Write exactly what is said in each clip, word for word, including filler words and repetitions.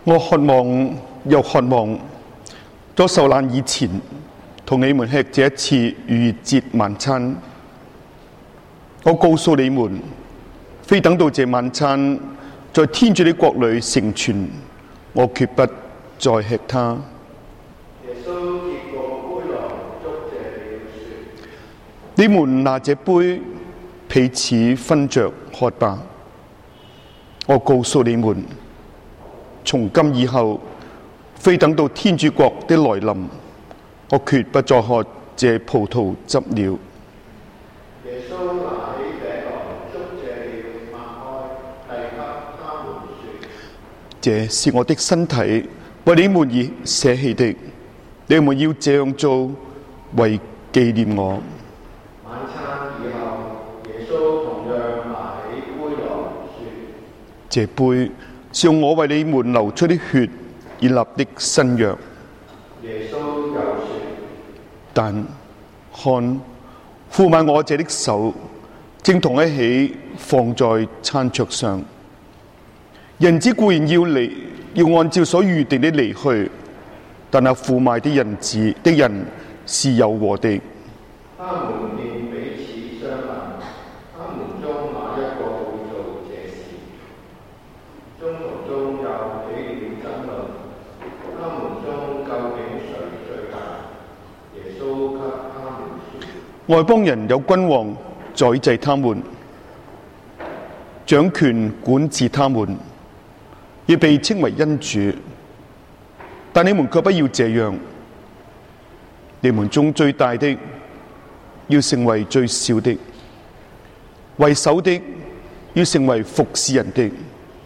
我渴望又渴望，在受難以前，同你們吃這一次逾越節晚餐。我告訴你們，非等到這晚餐在天主的國裏成全，我決不再吃它。 耶穌接過杯來，祝謝了，說： 你們拿這杯彼此分着喝吧。我告訴你們，從今以後，非等到天主國的來臨，我決不再喝這葡萄汁了。 耶穌拿起餅來，祝謝了，擘開，遞給他們說： 這是我的身體，為你們而捨棄的，你們要這樣做，為紀念我。 晚餐以後，耶穌同樣拿起杯來，說： 這杯是用我為你們流出的血而立的新約。 耶穌又說： 但看，負賣我者的手正同一起放在餐桌上。人子固然要離，要按照所預定的離去，但那負賣的人子的人是有禍的。 他們便彼此相問，他們中哪一個會做這事？中途中又起了爭論，他們中究竟誰最大？耶穌給他們說： 外邦人有君王宰制他們，掌權管治他們，亦被稱為恩主。但你們卻不要這樣，你們中最大的要成為最小的，為首的要成為服侍人的。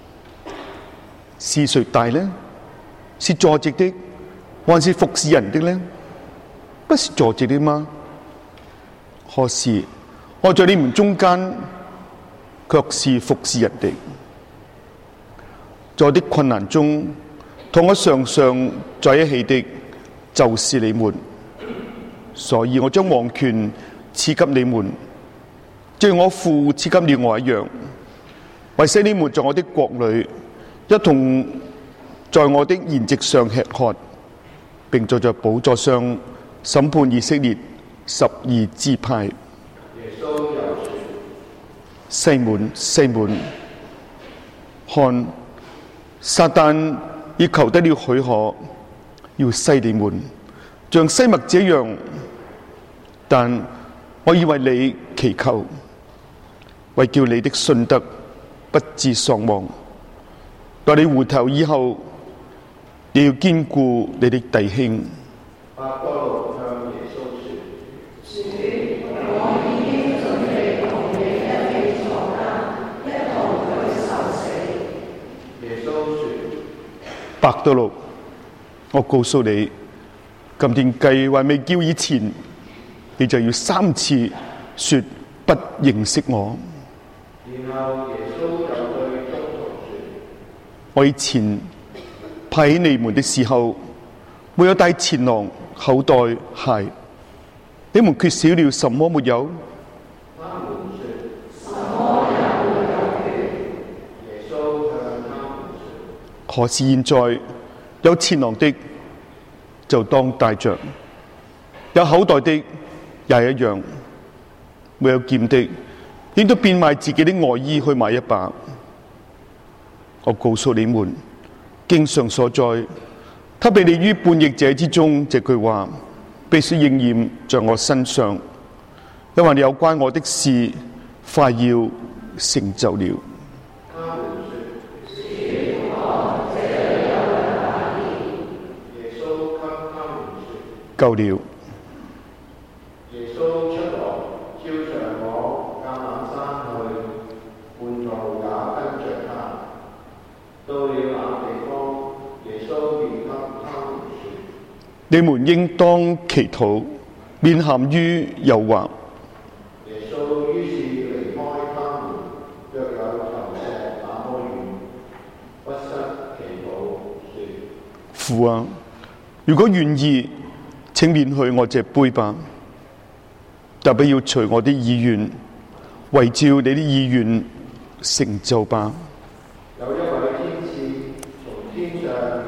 是誰大呢？是坐席的，還是服侍人的呢？不是坐席的嗎？可是我在你們中間，卻是服侍人的。在我的困難中，同我常常在一起的，就是你們。所以我將王權賜給你們，正如我父賜給了我一樣，為使你們在我的國裏一同在我的筵席上吃喝，並坐在寶座上審判以色列十二支派。 耶穌又說： 西門，西門，看，撒旦已求得了許可，要篩你們，像篩麥這樣。但我以為你祈求，為叫你的信德不致喪亡。待你回頭以後，你要堅固你的弟兄。 伯多祿向耶穌說： 主，我已經準備同你一起坐監，一同去受死。 耶穌說： 伯多祿，我告訴你，今天雞還未叫以前，你就要三次說不認識我。 然後耶穌又對宗徒說： 我以前派遣你們的時候，沒有帶錢囊、口袋、鞋，你們缺少了什麼沒有？ 他們說：什麼也沒有。耶穌向他們說： 可是現在有錢囊的就當帶着，有口袋的也一樣，沒有劍的應都變賣自己的外衣去買一把。我告訴你們，經上所載，他被列於叛逆者之中，這句話必須應驗在我身上，因為有關我的事快要成就了。 他們說：是我這裏有人懷疑。耶穌給他們說： 夠了。 耶穌出來，照常往橄欖山去，門徒也跟着他。到了那地方，耶穌便給他們說： 你們應當祈禱，免陷於誘惑。 耶穌於是離開他們，約有投石那麼遠，屈膝祈禱，說： 父啊，如果願意，請免去我這杯吧，但不要隨我的意願，惟照你的意願成就吧。 有一位天使從天上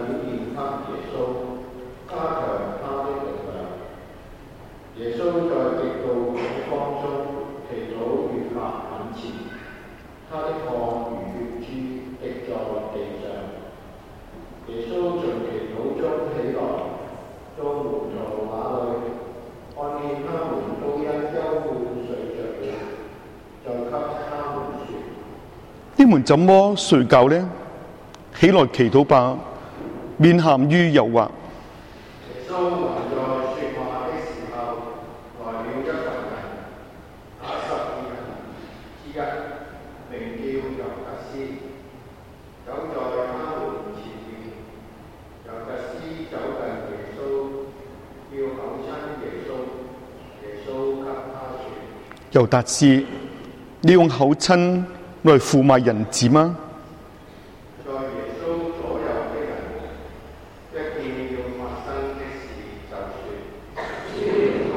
們怎麼睡覺呢？起來祈禱吧，免陷於誘惑。 耶穌還在說話的時候，來了一群人，那十二人之一名叫猶達斯，走在他們前面。猶達斯走近耶穌，要口親耶穌。耶穌給他說： 猶達斯，你用口親來負賣人子嗎？ 在耶穌左右的人一見要發生的事，就說：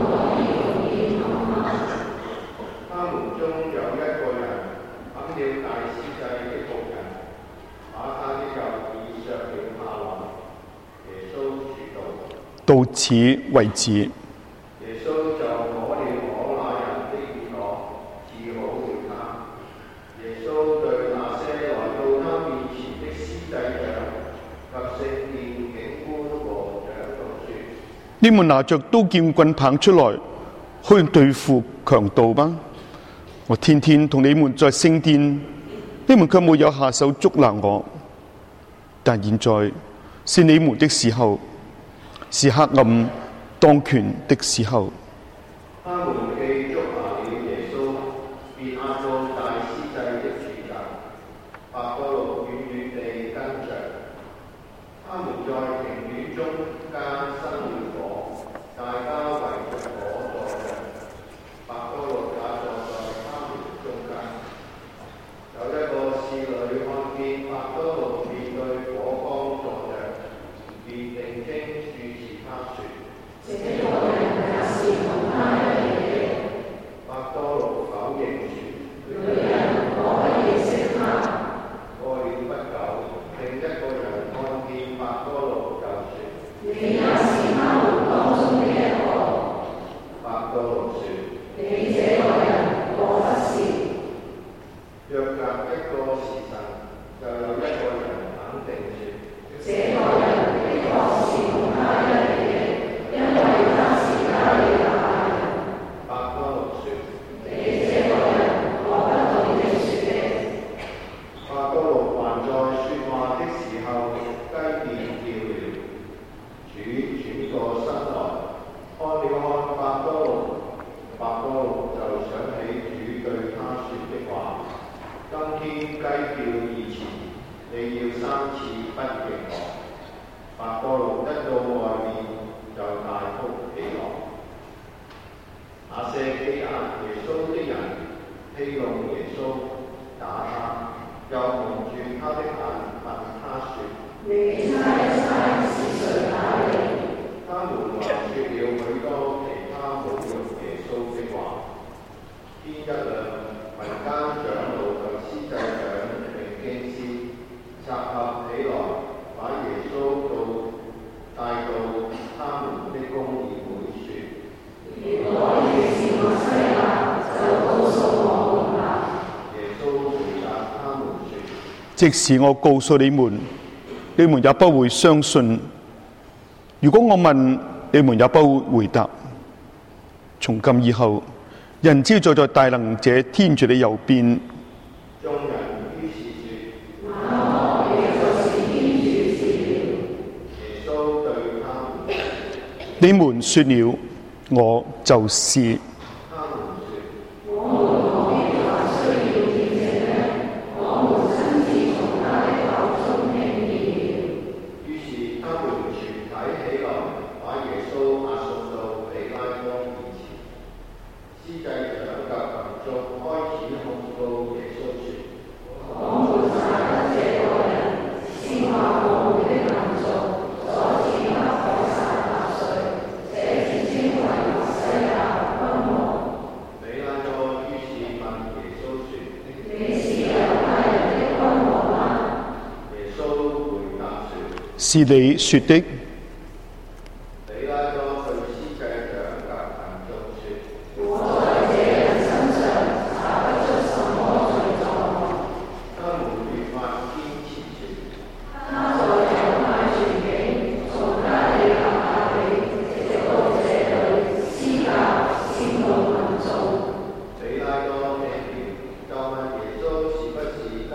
他們中有一個人砍了大司祭的僕人，把他的右耳削了下來。耶穌說道： 到此為止。 耶穌就摸了摸那人的耳朵，治好了他。耶穌對那些來到他面前的司祭長及聖殿警官和長老說： 你們拿着刀劍棍棒出來，去對付強盜嗎？我天天同你們在聖殿，你們卻沒有下手捉拿我。但現在是你們的時候，是黑暗當權的時候。 他們既捉拿了耶穌，便押到大司祭的住宅。伯多祿遠遠地跟着。他們在庭院中間生了火，大家圍着火坐着。伯多祿也坐在他們中間。有一個侍女看見伯多祿面對火光坐着，便定睛注視他說：這個人也是同他一樣的。伯多祿否認說：女人，我不認識他。過了不久，另一個人看見伯多祿就說：你也是他們當中的一個。伯多祿說：你這個人，我不是。約隔一個時辰，就有一個人肯定說：這個人的確是同他一樣的，因為他是加利亞人。伯多祿說：你這個人，我不懂你說的。伯多祿還在說話的時候，雞便叫了。主轉過身來，看了看伯多祿，伯多祿就想起主對他說的話：今天雞叫以前，你要三次不認我。伯多祿一到外面，就大哭起來。那些欺壓耶穌的人欺弄耶穌，打他，又蒙住他的眼，問他說：你猜猜是誰打你？他們還說了許多其他侮辱耶穌的話。天一亮，民間長老和司祭長並經師集合起來，把耶穌到帶到他們的公議會說：如果你是默西亞，就告訴我們吧。耶穌回答他們說： 即使我告訴你們，你們也不會相信；如果我問，你們也不會回答。從今以後，人子坐在大能者天主的右邊。 眾人於是說： 那麼你就是天主子了。 耶穌對他們說： 你們說了，我就是。 他們說： 我們何必還需要見證呢？我們親自從他的口中聽見了。 於是他們全體起來，把耶穌押送到比拉多面前。司祭長及民眾開始控告耶穌說： 我們殺得這個人，煽惑我們的民族，阻止給凱撒納稅，這自稱為默西亞君王。 比拉多於是問耶穌說： 你是猶太人的君王嗎？ 耶穌回答說： 是你說的。 比拉多對司祭長及民眾說： 我在這人身上查不出什麼罪狀。 他們越發堅持說： 他在猶太全境，從加利亞亞比直到這裏施教煽動民眾。 比拉多聽見，就問耶穌是不是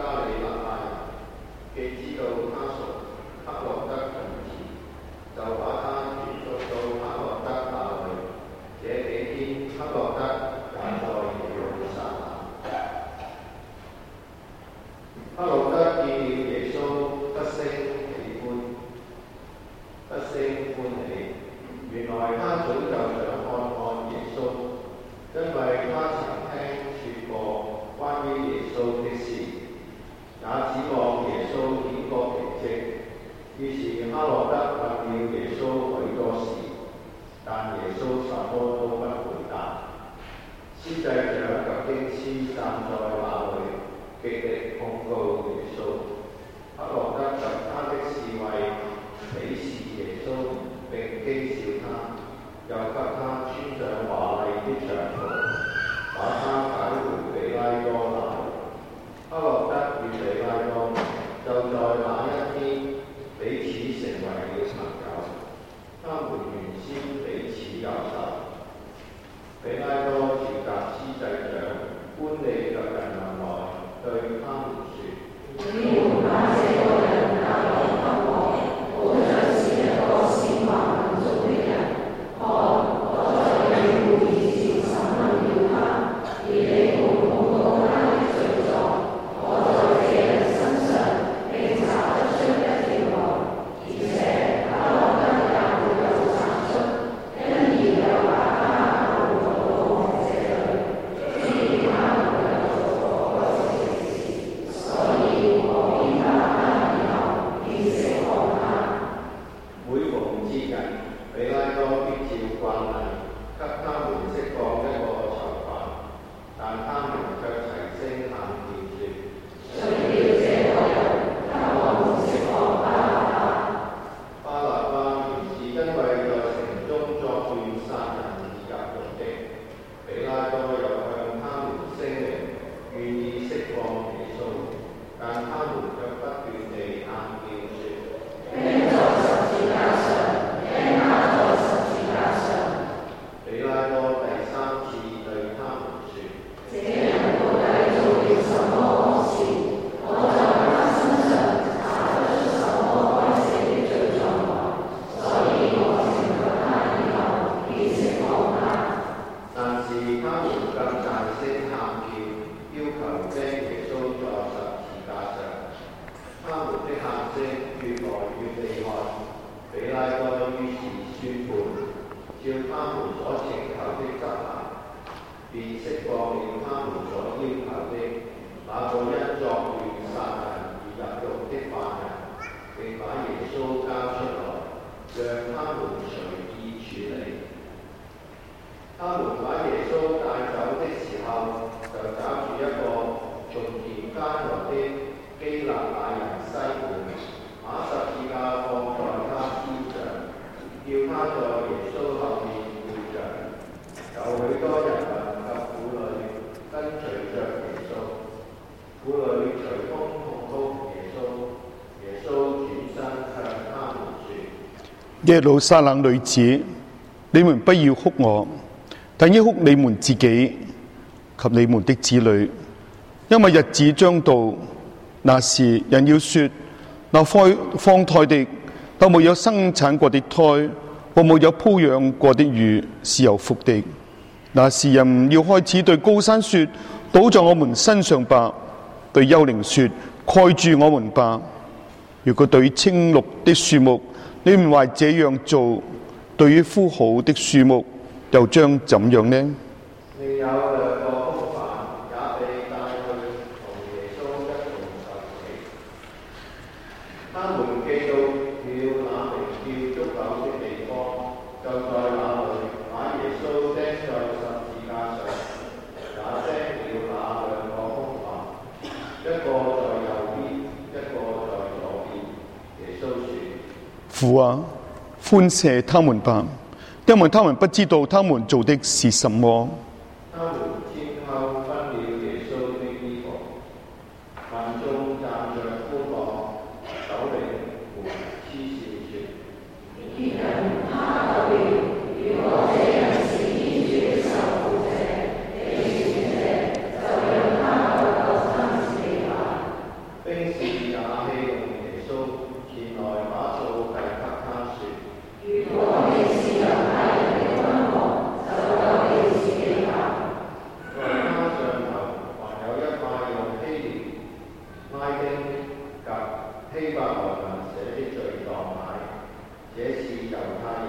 於是哈洛德問了耶穌許多事，但耶穌什麼都不回答。司祭長及經師站在那裏，極力控告耶穌。哈洛德及他的侍衛鄙視耶穌，並譏笑他，又給他穿上華麗的長袍，把他解回彼拉多那裏。哈洛德與彼拉多就在那一天彼此成為了朋友，他們原先彼此有仇。彼拉多召集司祭長、官吏及人民來，對他們說：你們把這個人交給我，好像是一個褻慢民族的人。看，我在你們面前審問了他，而你們控告他的罪狀，我在這人身上並查得出一條來，而且哈洛德也沒有查出，因而又把他交到我這裏，知他沒有做過這事，所以我便把他以後便釋放他。每逢節日，彼拉多必照慣例給他們釋放一個囚犯，但他們卻齊聲喊叫說：除了這個人，給我們釋放巴勒巴。巴勒巴原是因為在城中作亂殺人而入獄的。彼拉多又向他們聲明願意釋放耶穌，但他們卻不斷地喊叫說：釘在十字架上，釘他在十字架上。彼拉多第三次對他們說：這人到底做了什麼惡事？我在他身上查不出什麼該死的罪狀來，所以我懲罰他以後便釋放他。但是他們更大聲喊叫，要求釘耶穌在十字架上。他們的喊聲越來越厲害。彼拉多於是宣判，照他們所請求的執行，便釋放了他們所要求的那個因作亂殺人而入獄的犯人，並把耶穌交出來，讓他們隨意處理。他們把耶穌帶走的時候，就找住一個從田間來的基勒乃人西門，把十字架放在他肩上，叫他在耶穌後面背着。有許多人民及婦女跟隨着耶穌。婦女隨風控告耶穌，耶穌轉身向他們說： 耶路撒冷女子，你們不要哭我，但要哭你們自己及你們的子女，因為日子將到，那時人要說：那胎放胎的，那沒有生產過的胎，和沒有鋪養過的乳是有福的。那時人要開始對高山說：倒在我們身上吧；對幽靈說：蓋住我們吧。如果對青綠的樹木，你們還這樣做，對於枯槁的樹木，又將怎樣呢？ 另有兩個兇犯也被帶去同耶穌一同受死。他們既到了那名叫觸狗的地方，就在那裏把耶穌釘在十字架上，也釘了那兩個兇犯，一個在右邊，一個在左邊。耶穌說： 父啊，寬赦他們吧，因為他們不知道他們做的是什麼。 他們前後分了耶穌的衣服，民眾站着觀望，首領們嗤笑說：別人他救了，如果這人是天主的守護者、被選者，就讓他救救他自己吧。兵士也戲弄耶穌，前來把皂遞給他說：如果你是猶太人的君王，就救你自己吧。在他上頭還有一塊用希臘、拉丁及希伯來文寫的罪狀牌，這是猶太人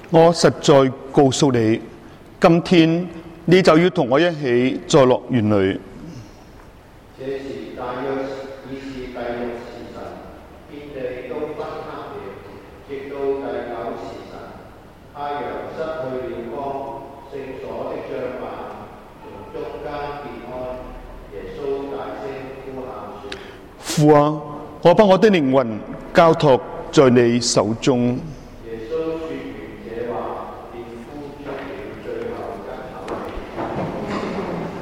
我實在告訴你，今天你就要同我一起在樂園裏。 這時大約已是第六時辰，遍地都昏黑了，直到第九時辰，太陽失去了光，聖所的帳幔從中間裂開，耶穌大聲呼喊說： 父啊，我把我的靈魂交託在你手中。 耶穌說完這話，便呼出了最後一口氣。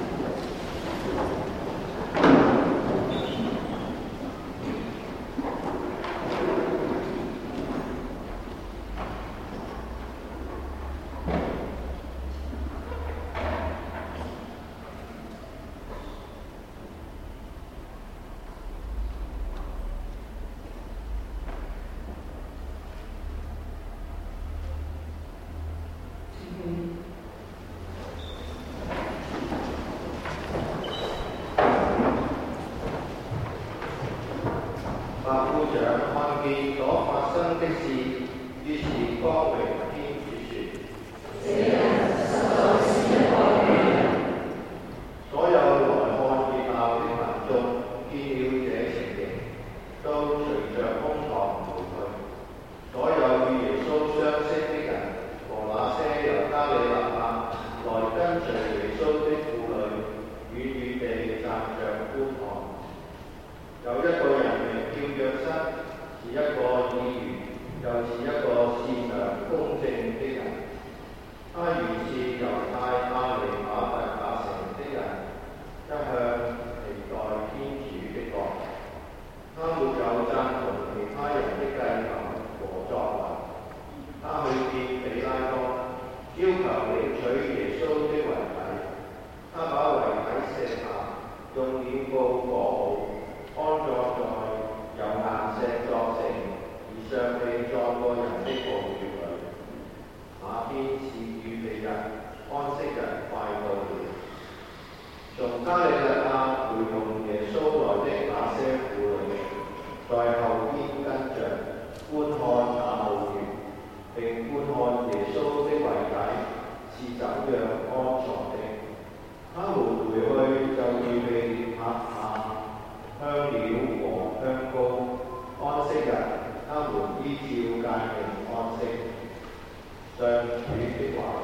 百夫長看見所發生的事，於是光榮天主說：這人實在是一個義人。所有來看熱鬧的民眾見了這情形，都隨着胸膛回去。所有與耶穌相識的人和那些由加里肋亞來跟隨耶穌的婦女，遠遠地站着觀看。有一個人名叫約瑟，是一個議員，又是一個善良公正的人。他原是猶太阿里馬特亞城的人，一向期待天主的國。他沒有贊同其他人的計謀和作為。他去見彼拉多，要求領取耶穌的遺體。他把遺體卸下，用殮布裹好，安葬在由岩石作成而尚未葬過人的墓穴裏。那天是預備日，安息日快到了。從加里肋亞陪同耶穌來的那些婦女，在後邊跟着觀看那墓穴，並觀看耶穌的遺體是怎樣安葬的。他們回去就預備拍下香料和香膏，安息日他們依照誡命安息。上主的話。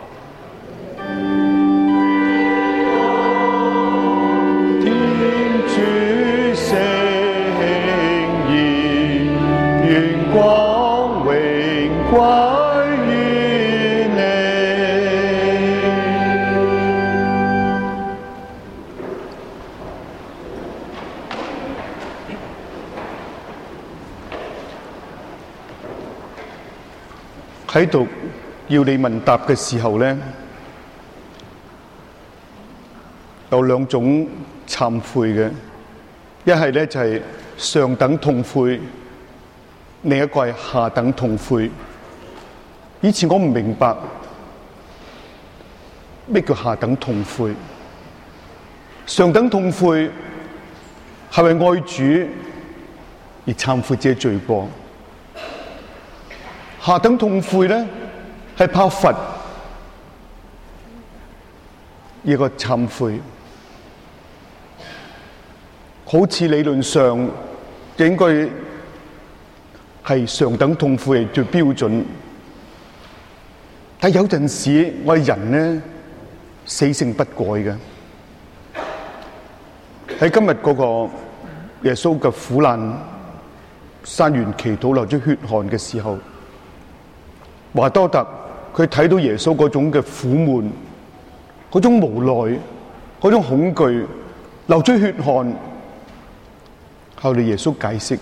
天主聖言，願光榮歸於你。喺讀要你問答嘅時候呢，有兩種懺悔嘅，一係咧就係上等痛悔，另一個係下等痛悔。以前我唔明白咩叫下等痛悔，上等痛悔係為愛主而懺悔自己罪過，下等痛悔咧係怕罰一個懺悔。好似理論上應該係上等痛悔係最標準，但有陣時我哋人呢，死性不改嘅。喺今日嗰個耶穌嘅苦難山園祈禱流出血汗嘅時候，華多特佢睇到耶穌嗰種嘅苦悶，嗰種無奈，嗰種恐懼，流出血汗。後嚟耶穌解釋，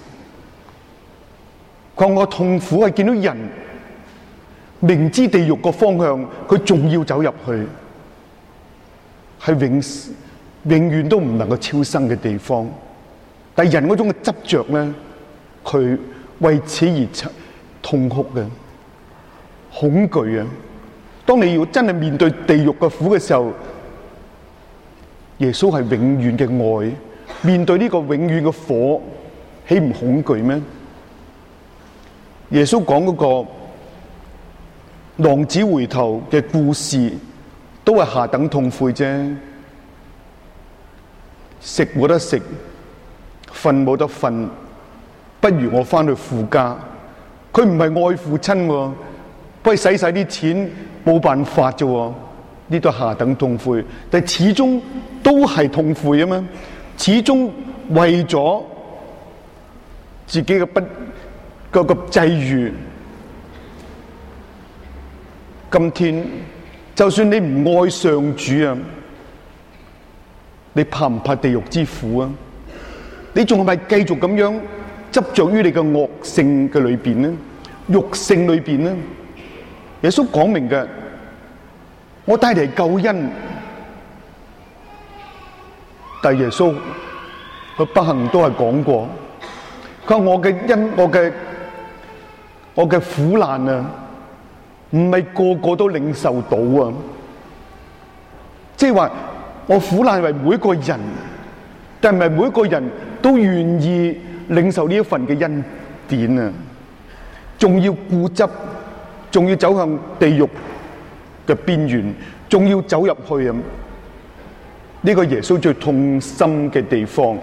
佢話我痛苦係見到人明知地獄個方向，佢仲要走入去，係永永遠都唔能夠超生嘅地方。但係人嗰種嘅執着咧，佢為此而痛哭嘅恐懼啊！當你要真係面對地獄嘅苦嘅時候，耶穌係永遠嘅愛。面對呢個永遠嘅火，豈唔恐懼咩？耶穌講嗰個浪子回頭嘅故事都係下等痛悔啫。食冇得食，瞓冇得瞓，不如我翻去父家。佢唔係愛父親喎，不過使晒啲錢冇辦法啫喎。呢都下等痛悔，但係始終都係痛悔啊嘛。始終為咗自己嘅不個個際遇，今天就算你唔愛上主啊，你怕唔怕地獄之苦啊？你仲係咪繼續咁樣執着於你嘅惡性嘅裏邊呢？肉性裏邊呢？耶穌講明嘅，我帶嚟救恩，但耶穌佢不幸都係講過，佢話我嘅恩，我嘅我嘅苦難啊，唔係個個都領受到啊！即係話我苦難為每一個人，但係唔係每一個人都願意領受呢一份嘅恩典啊！仲要固執，仲要走向地獄嘅邊緣，仲要走入去啊！呢個耶穌最痛心嘅地方。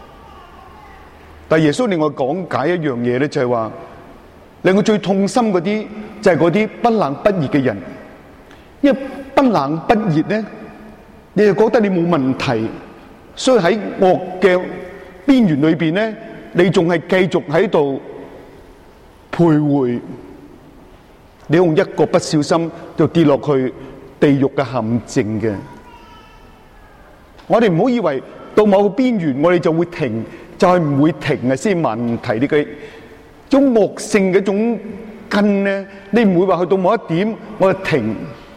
但係耶穌另外講解一樣嘢咧，就係話令我最痛心嗰啲就係嗰啲不冷不熱嘅人，因為不冷不熱咧，你就覺得你冇問題，所以喺惡嘅邊緣裏邊咧，你仲係繼續喺度徘徊，你用一個不小心就跌落去地獄嘅陷阱嘅。我哋唔好以為到某個邊緣我哋就會停，就係唔會停啊，先問題。呢個種惡性嘅一種根咧，你唔會話去到某一點我就停，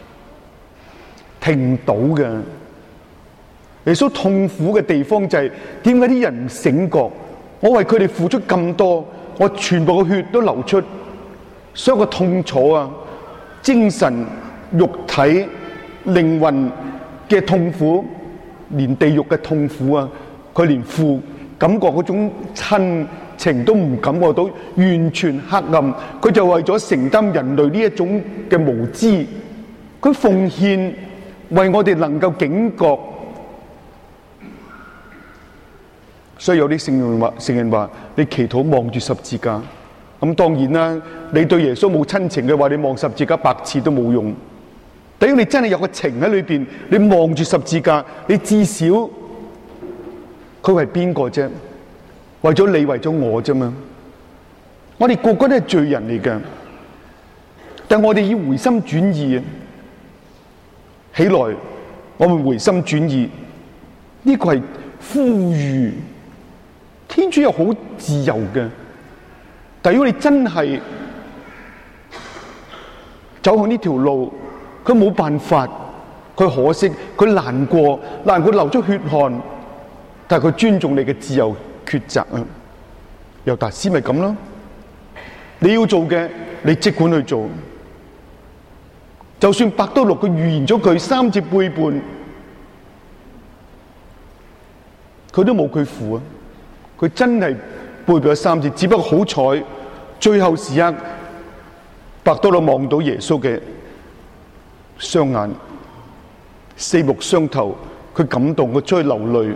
停唔到嘅。耶穌痛苦嘅地方就係點解啲人唔醒覺？我為佢哋付出咁多，我全部嘅血都流出，所有嘅痛楚啊，精神、肉體、靈魂嘅痛苦，連地獄嘅痛苦啊，佢連父感覺嗰種親情都唔感覺到，完全黑暗。佢就為咗承擔人類呢一種嘅無知，佢奉獻為我哋能夠警覺。所以有啲聖人話，聖人話你祈禱望住十字架，咁當然啦，你對耶穌冇親情嘅話，你望十字架百次都冇用。但如果你真係有個情喺裏邊，你望住十字架，你至少佢係邊個啫？為咗你，為咗我啫嘛。我哋個個都係罪人嚟㗎，但我哋要回心轉意啊！起來，我們回心轉意，呢個係呼籲。天主又好自由嘅，但如果你真係走向呢條路，佢冇辦法，佢可惜，佢難過，難過流出血汗，但係佢尊重你嘅自由抉擇啊！猶達斯咪咁咯，你要做嘅，你即管去做。就算伯多祿佢預言咗佢三次背叛，佢都冇佢負啊！佢真係背叛咗三次，只不過好彩，最後時刻，伯多祿望到耶穌嘅雙眼，四目相投，佢感動，佢出去流淚。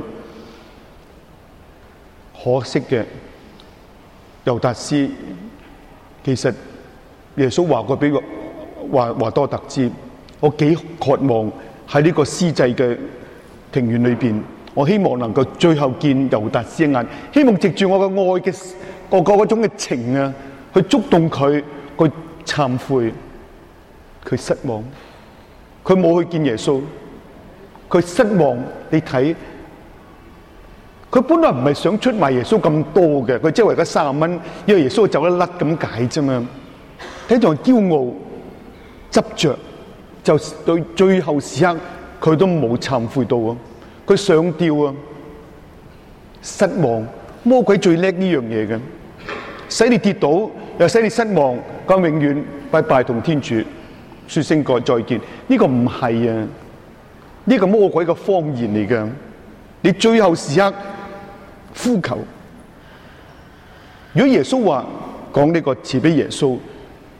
可惜嘅，猶達斯，其實耶穌話過俾華華多特知，我幾渴望喺呢個司祭嘅庭園裏邊。我希望能夠最後見猶達斯一眼，希望藉住我嘅愛嘅個個嗰種嘅情啊，去觸動佢，去懺悔。佢失望，佢冇去見耶穌，佢失望。你睇，佢本來唔係想出賣耶穌咁多嘅，佢即係為咗三十蚊，因為耶穌走得甩咁解啫嘛。睇在驕傲、執着，就對最後時刻，佢都冇懺悔到啊！佢上吊啊！失望，魔鬼最叻呢樣嘢嘅，使你跌倒，又使你失望，咁永遠拜拜同天主說聲個再見。呢個唔係啊，呢個魔鬼嘅謊言嚟嘅。你最後時刻呼求，如果耶穌話講呢個慈悲耶穌，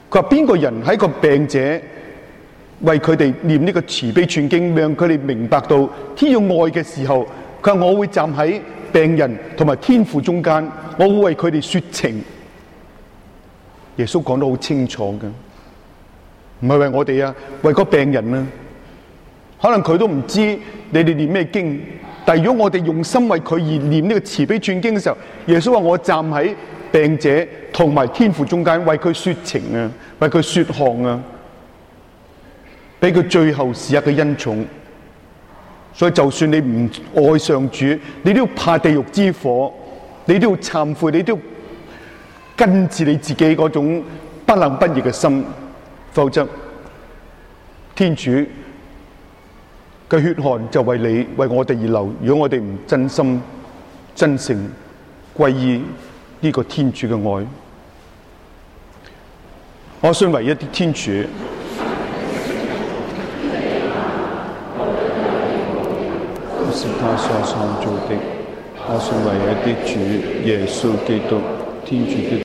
佢話邊個人係一個病者，為佢哋念呢個慈悲串經，讓佢哋明白到天要愛嘅時候，佢話我會站喺病人同埋天父中間，我會為佢哋說情。耶穌講得好清楚嘅，唔係為我哋啊，為個病人啊。可能佢都唔知你哋念咩經，但係如果我哋用心為佢而念呢個慈悲串經嘅時候，耶穌話我站喺病者同埋天父中間，為佢說情啊，為佢說項啊，俾佢最後時刻嘅恩寵。所以就算你唔愛上主，你都要怕地獄之火，你都要懺悔，你都要根治你自己嗰種不冷不熱嘅心，否則天主嘅血汗就為你為我哋而流。如果我哋唔真心真誠歸依呢個天主嘅愛，我信唯一的天主，是他所創造的。我信唯一的主耶穌基督，天主的